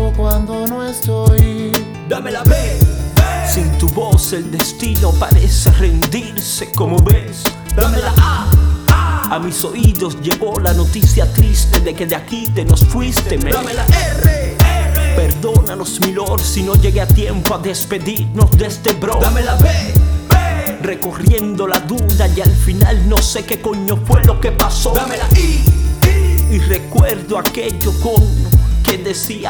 siento cuando no estoy. Dame la B. Sin tu voz el destino parece rendirse, como ves. Dame la A. A mis oídos llegó la noticia triste de que de aquí te nos fuiste, men. Dame la R. Perdónanos, mi lord, si no llegué a tiempo a despedirnos de este bro. Dame la B. Recorriendo la duda y al final no sé qué coño fue lo que pasó. Dame la I. Y recuerdo aquello con que decía